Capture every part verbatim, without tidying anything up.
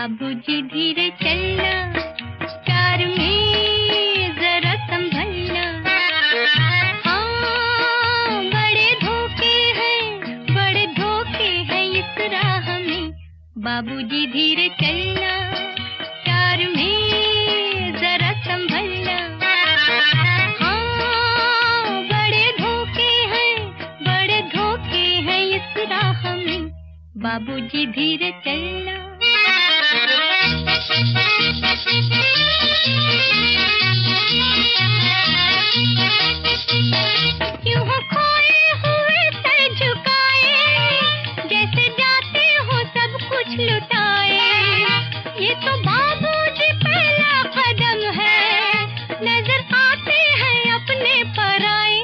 बाबूजी धीरे चलना, प्यार में जरा संभलना। हाँ, बड़े धोखे हैं, बड़े धोखे हैं इस राह में। बाबूजी धीरे चलना, प्यार में जरा संभलना। हाँ, बड़े धोखे हैं, बड़े धोखे हैं इस राह में। बाबूजी धीरे चलना। यूं हो खोए हुए सर झुकाए, जैसे जाते हो सब कुछ लुटाए। ये तो बाबूजी पहला कदम है, नजर आते हैं अपने पराए।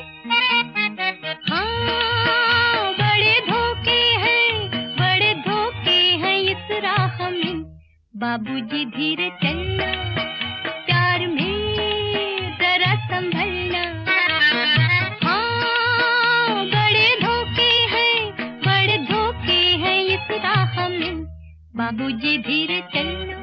हाँ, बड़े धोखे हैं, बड़े धोखे हैं इस राह में। बाबूजी धीरे चलना, प्यार में जरा संभलना। हाँ, बड़े धोखे हैं, बड़े धोखे हैं इस राह में। बाबूजी धीरे चलना।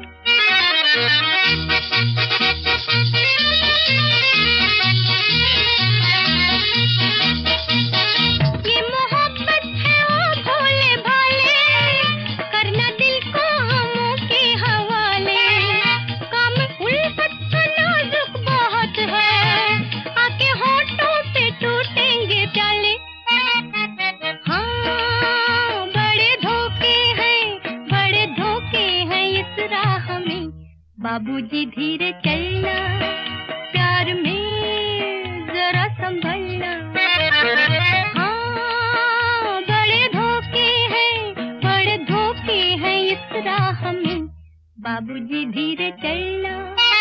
ये मोहब्बत है ओ भोले भाले, करना दिल को हमों के हवाले। काम उल्फत का नाजुक बहुत है, आके होठों पे टूटेंगे प्याले। हाँ, बड़े धोखे हैं, बड़े धोखे हैं इस राह में। बाबूजी धीरे चलना, प्यार में जरा संभलना। हाँ, बड़े धोखे हैं, बड़े धोखे हैं इस राह में। बाबूजी धीरे चलना।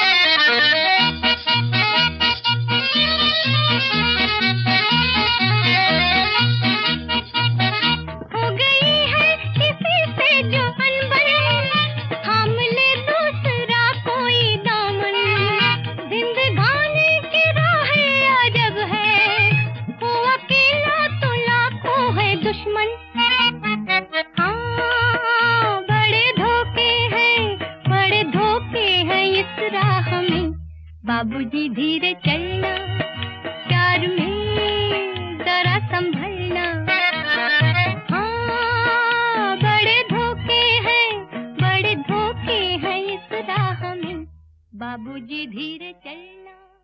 हो गई है किसी से जो अनबन, थाम ले दूसरा कोई दामन। जिंदगानी की राहें अजब है, वो अकेला तो लाखों है दुश्मन। हाँ, बड़े धोखे हैं, बड़े धोखे हैं इस राह में। बाबूजी धीरे चलना, प्यार में जरा संभलना। हाँ, बड़े धोखे हैं, बड़े धोखे हैं इस राह में। बाबूजी धीरे चलना।